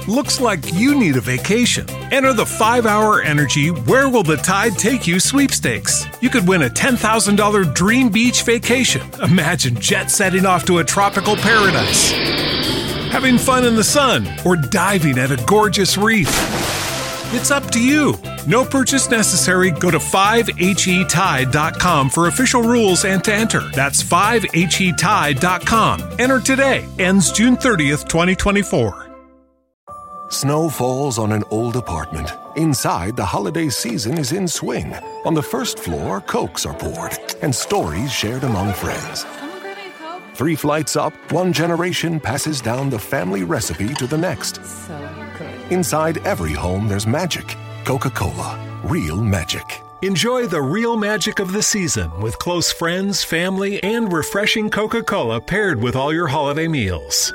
Looks like you need a vacation. Enter the 5-Hour Energy Where Will the Tide Take You sweepstakes. You could win a $10,000 dream beach vacation. Imagine jet setting off to a tropical paradise, having fun in the sun, or diving at a gorgeous reef. It's up to you. No purchase necessary. Go to 5HETide.com for official rules and to enter. That's 5HETide.com. Enter today. Ends June 30th, 2024. Snow falls on an old apartment. Inside, the holiday season is in swing. On the first floor, Cokes are poured and stories shared among friends. 3 flights up, one generation passes down the family recipe to the next. So good. Inside every home, there's magic. Coca-Cola. Real magic. Enjoy the real magic of the season with close friends, family, and refreshing Coca-Cola paired with all your holiday meals.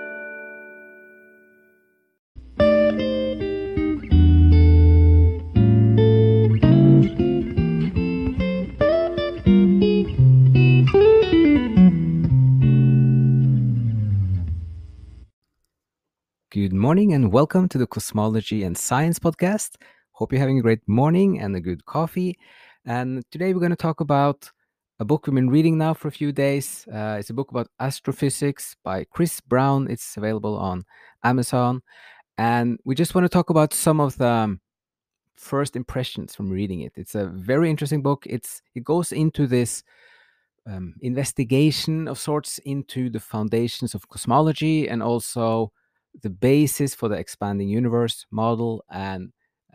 Good morning and welcome to the Cosmology and Science podcast. Hope you're having a great morning and a good coffee. And today we're going to talk about a book we've been reading now for a few days. It's a book about astrophysics by Chris Brown. It's available on Amazon. And we just want to talk about some of the first impressions from reading it. It's a very interesting book. It goes into this investigation of sorts into the foundations of cosmology and also the basis for the expanding universe model and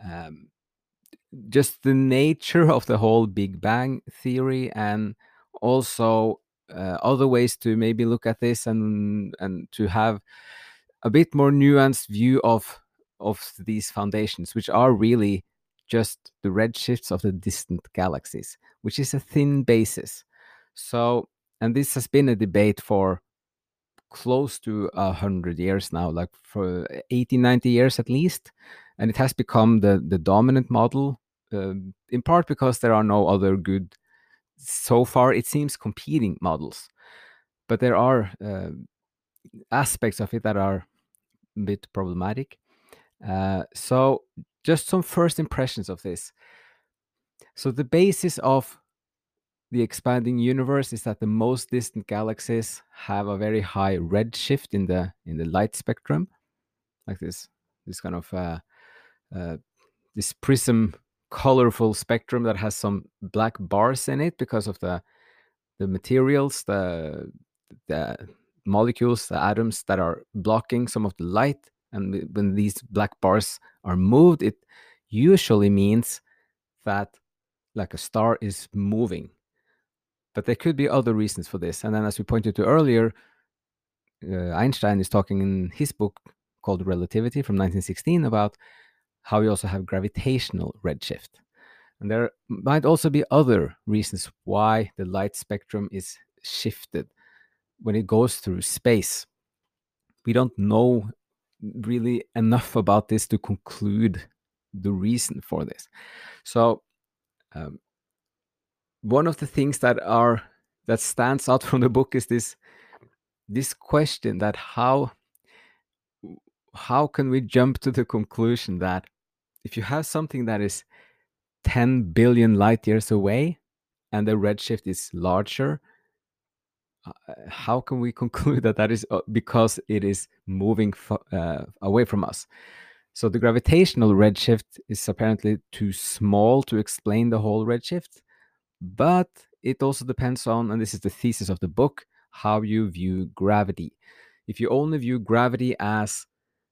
just the nature of the whole Big Bang theory, and also other ways to maybe look at this and to have a bit more nuanced view of these foundations, which are really just the redshifts of the distant galaxies, which is a thin basis. So, and this has been a debate for close to 100 years now, like for 80, 90 years at least. And it has become the dominant model, in part because there are no other good, so far it seems, competing models. But there are aspects of it that are a bit problematic. So just some first impressions of this. So the basis of the expanding universe is that the most distant galaxies have a very high redshift in the light spectrum, like this kind of this prism, colorful spectrum that has some black bars in it because of the materials, the molecules, the atoms that are blocking some of the light. And when these black bars are moved, it usually means that like a star is moving. But there could be other reasons for this. And then, as we pointed to earlier, Einstein is talking in his book called Relativity from 1916 about how we also have gravitational redshift. And there might also be other reasons why the light spectrum is shifted when it goes through space. We don't know really enough about this to conclude the reason for this. So, one of the things that stands out from the book is this question that how can we jump to the conclusion that if you have something that is 10 billion light years away and the redshift is larger, how can we conclude that is because it is moving away from us? So the gravitational redshift is apparently too small to explain the whole redshift. But it also depends on, and this is the thesis of the book, how you view gravity. If you only view gravity as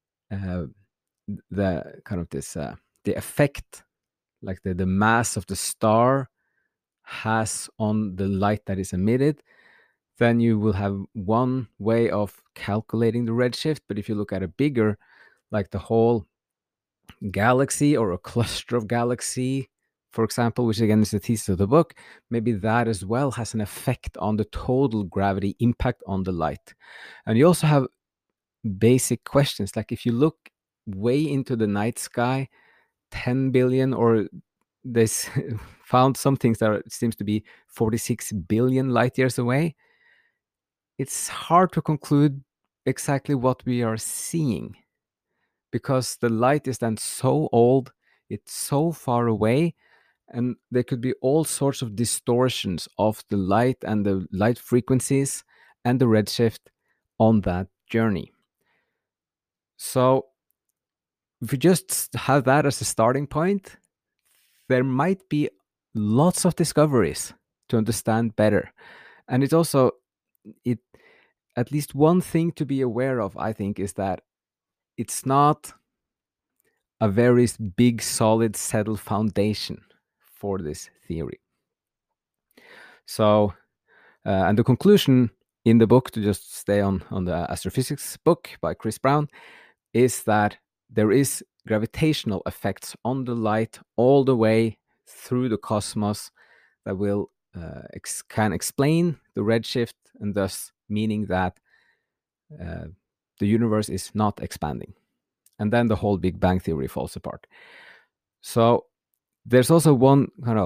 the kind of this the effect, like the mass of the star has on the light that is emitted, then you will have one way of calculating the redshift. But if you look at a bigger, like the whole galaxy or a cluster of galaxy, for example, which again is the thesis of the book, maybe that as well has an effect on the total gravity impact on the light. And you also have basic questions, like if you look way into the night sky, 10 billion, or this found some things that seems to be 46 billion light years away, it's hard to conclude exactly what we are seeing. because the light is then so old, it's so far away, and there could be all sorts of distortions of the light and the light frequencies and the redshift on that journey. So if you just have that as a starting point, there might be lots of discoveries to understand better. And it's also, at least one thing to be aware of, I think, is that it's not a very big, solid, settled foundation for this theory. So, and the conclusion in the book, to just stay on the astrophysics book by Chris Brown, is that there is gravitational effects on the light all the way through the cosmos that will can explain the redshift, and thus meaning that the universe is not expanding. And then the whole Big Bang theory falls apart. So there's also one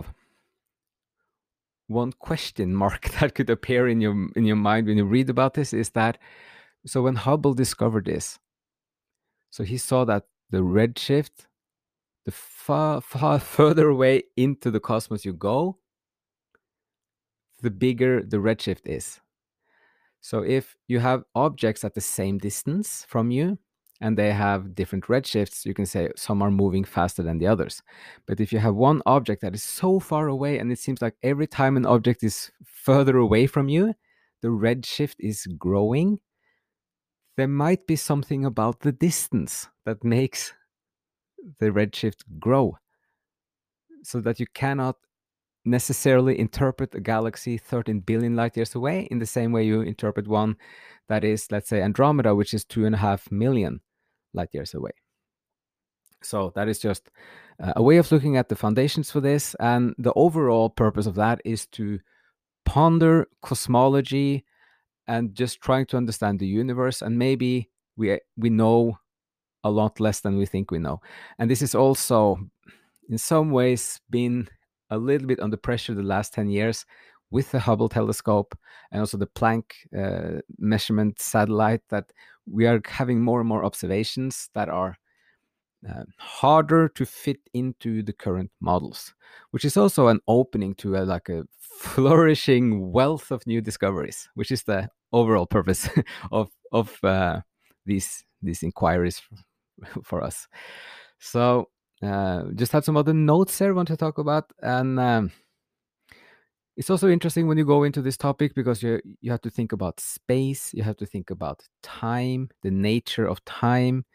question mark that could appear in your mind when you read about this, is that, so when Hubble discovered this, so he saw that the redshift, the far further away into the cosmos you go, the bigger the redshift is. So if you have objects at the same distance from you and they have different redshifts, you can say some are moving faster than the others. But if you have one object that is so far away, and it seems like every time an object is further away from you, the redshift is growing, there might be something about the distance that makes the redshift grow, so that you cannot necessarily interpret a galaxy 13 billion light years away in the same way you interpret one that is, let's say, Andromeda, which is 2.5 million light years away. So that is just a way of looking at the foundations for this. And the overall purpose of that is to ponder cosmology and just trying to understand the universe. And maybe we know a lot less than we think we know. And this is also, in some ways, been a little bit under pressure the last 10 years with the Hubble telescope and also the Planck measurement satellite, that we are having more and more observations that are harder to fit into the current models, which is also an opening to a flourishing wealth of new discoveries, which is the overall purpose of these inquiries for us. So just had some other notes there I want to talk about, and it's also interesting when you go into this topic, because you have to think about space, you have to think about time, the nature of time.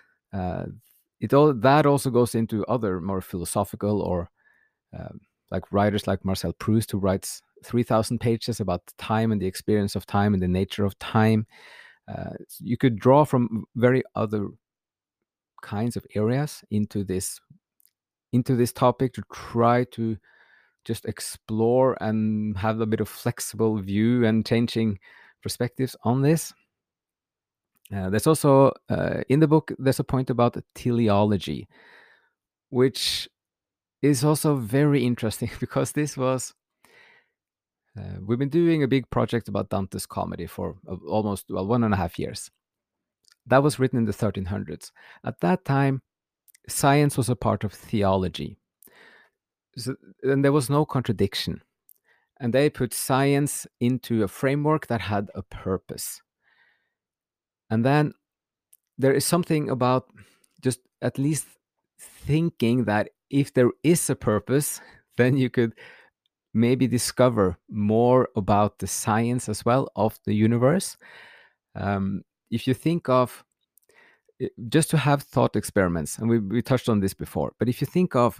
That also goes into other more philosophical or like writers like Marcel Proust, who writes 3,000 pages about time and the experience of time and the nature of time. You could draw from very other kinds of areas into this topic to try to just explore and have a bit of flexible view and changing perspectives on this. There's also in the book, there's a point about teleology, which is also very interesting because this was we've been doing a big project about Dante's Comedy for almost 1.5 years. That was written in the 1300s. At that time, science was a part of theology. And there was no contradiction. And they put science into a framework that had a purpose. And then there is something about just at least thinking that if there is a purpose, then you could maybe discover more about the science as well of the universe. If you think of, just to have thought experiments, and we touched on this before, but if you think of,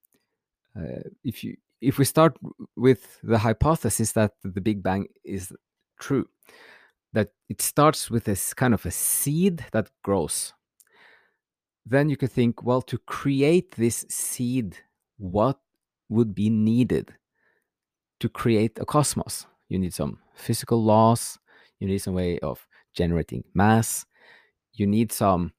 if we start with the hypothesis that the Big Bang is true, that it starts with this kind of a seed that grows, then you could think, well, to create this seed, what would be needed to create a cosmos? You need some physical laws, you need some way of generating mass, you need some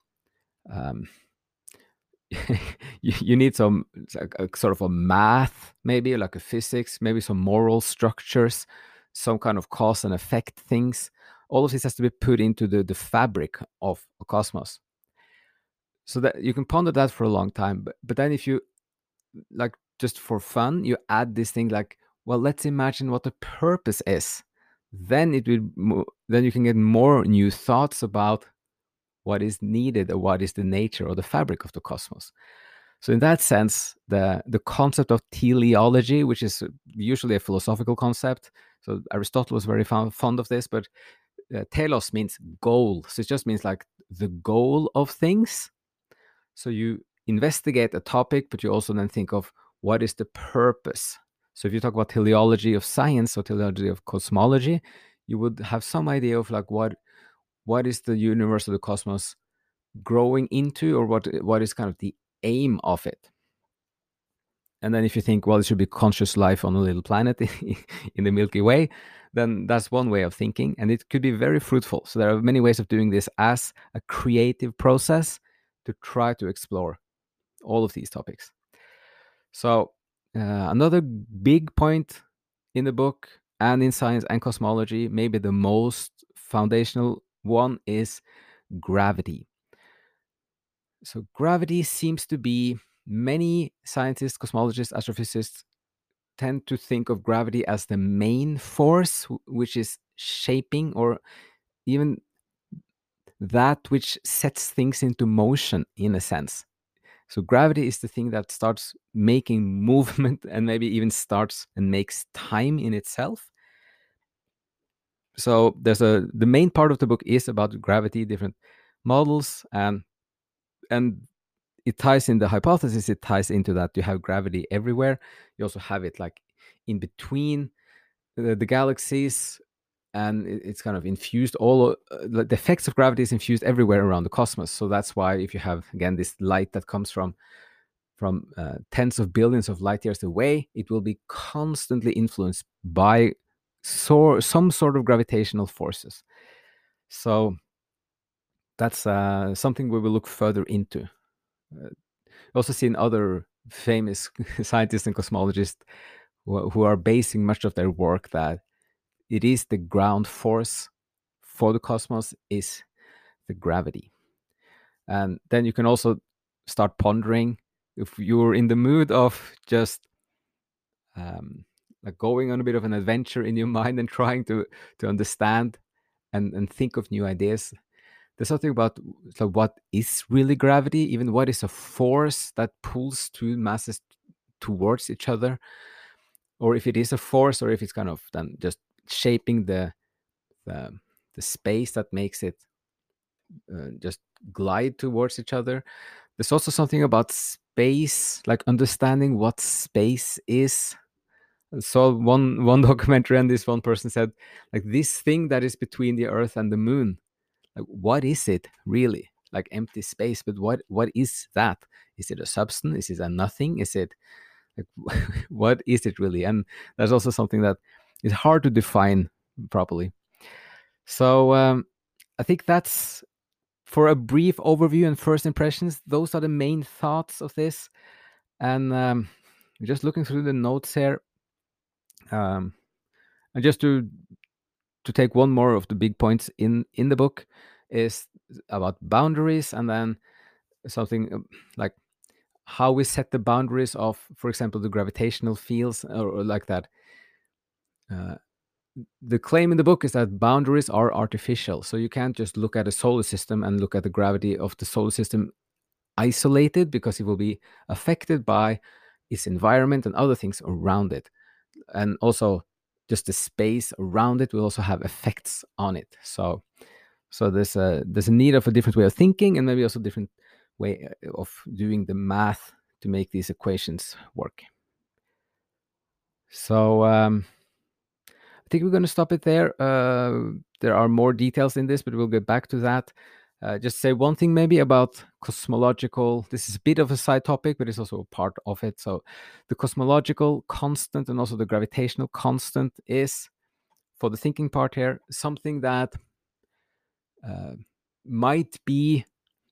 you need some sort of a math, maybe like a physics, maybe some moral structures, some kind of cause and effect things. All of this has to be put into the fabric of a cosmos. So that you can ponder that for a long time. But then if you, like, just for fun, you add this thing like, well, let's imagine what the purpose is. Then then you can get more new thoughts about what is needed or what is the nature or the fabric of the cosmos. So in that sense, the concept of teleology, which is usually a philosophical concept, so Aristotle was very fond of this, but telos means goal. So it just means like the goal of things. So you investigate a topic, but you also then think of what is the purpose. So if you talk about teleology of science or teleology of cosmology, you would have some idea of like what is the universe or the cosmos growing into, or what is kind of the aim of it. And then if you think, well, it should be conscious life on a little planet in the Milky Way, then that's one way of thinking, and it could be very fruitful. So there are many ways of doing this as a creative process to try to explore all of these topics. So another big point in the book and in science and cosmology, maybe the most foundational one, is gravity. So gravity seems to be, many scientists, cosmologists, astrophysicists tend to think of gravity as the main force which is shaping, or even that which sets things into motion in a sense. So gravity is the thing that starts making movement and maybe even starts and makes time in itself. So the main part of the book is about gravity, different models, and it ties in the hypothesis. It ties into that you have gravity everywhere. You also have it like in between the galaxies, and it's kind of infused. The effects of gravity is infused everywhere around the cosmos. So that's why if you have, again, this light that comes from tens of billions of light years away, it will be constantly influenced by some sort of gravitational forces. So that's something we will look further into. Also seen other famous scientists and cosmologists who are basing much of their work that it is the ground force for the cosmos is the gravity. And then you can also start pondering, if you're in the mood of just like going on a bit of an adventure in your mind and trying to understand and think of new ideas. There's something about, so what is really gravity? Even what is a force that pulls two masses towards each other? Or if it is a force, or if it's kind of then just shaping the space that makes it just glide towards each other. There's also something about space, like understanding what space is. So one documentary, and this one person said, like, this thing that is between the Earth and the Moon, like, what is it really? Like empty space, but what is that? Is it a substance? Is it a nothing? Is it like what is it really? And there's also something that is hard to define properly. So I think that's, for a brief overview and first impressions, those are the main thoughts of this. And just looking through the notes here, and just to take one more of the big points in the book is about boundaries, and then something like how we set the boundaries of, for example, the gravitational fields, or like that. The claim in the book is that boundaries are artificial. So you can't just look at a solar system and look at the gravity of the solar system isolated, because it will be affected by its environment and other things around it. And also just the space around it will also have effects on it. So there's a need of a different way of thinking, and maybe also a different way of doing the math to make these equations work. So I think we're going to stop it there. There are more details in this, but we'll get back to that. Just say one thing maybe about cosmological. This is a bit of a side topic, but it's also a part of it. So the cosmological constant and also the gravitational constant is, for the thinking part here, something that might be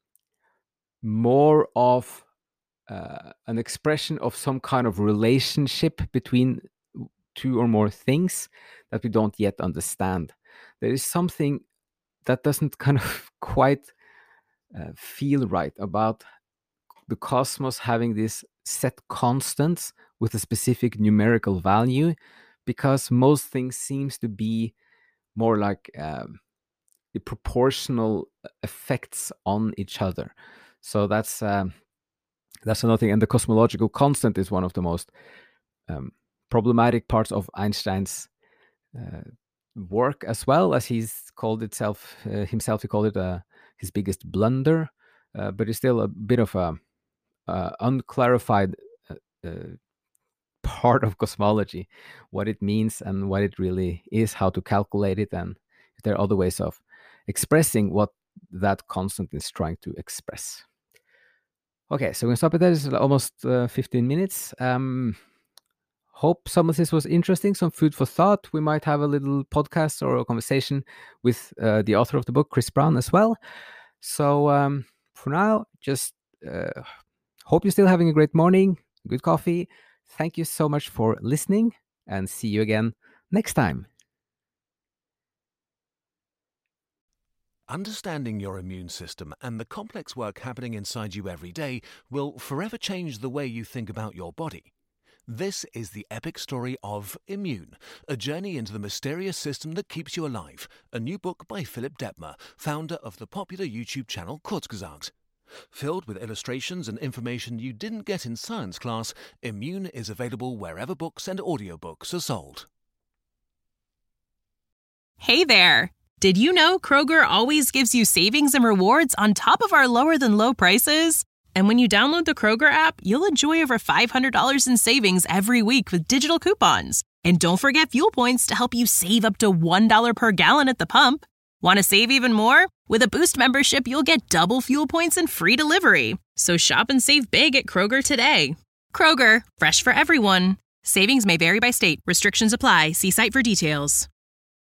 more of an expression of some kind of relationship between two or more things that we don't yet understand. There is something that doesn't kind of quite feel right, about the cosmos having these set constants with a specific numerical value, because most things seems to be more like the proportional effects on each other. So that's another thing. And the cosmological constant is one of the most problematic parts of Einstein's work, as well, as he's called himself. He called it his biggest blunder, but it's still a bit of a unclarified part of cosmology, what it means and what it really is, how to calculate it, and if there are other ways of expressing what that constant is trying to express. Okay, so we're going to stop at that. It's almost 15 minutes. Hope some of this was interesting, some food for thought. We might have a little podcast or a conversation with the author of the book, Chris Brown, as well. So for now, just hope you're still having a great morning, good coffee. Thank you so much for listening, and see you again next time. Understanding your immune system and the complex work happening inside you every day will forever change the way you think about your body. This is the epic story of Immune, a journey into the mysterious system that keeps you alive, a new book by Philipp Dettmer, founder of the popular YouTube channel Kurzgesagt. Filled with illustrations and information you didn't get in science class, Immune is available wherever books and audiobooks are sold. Hey there! Did you know Kroger always gives you savings and rewards on top of our lower-than-low prices? And when you download the Kroger app, you'll enjoy over $500 in savings every week with digital coupons. And don't forget fuel points to help you save up to $1 per gallon at the pump. Want to save even more? With a Boost membership, you'll get double fuel points and free delivery. So shop and save big at Kroger today. Kroger, fresh for everyone. Savings may vary by state. Restrictions apply. See site for details.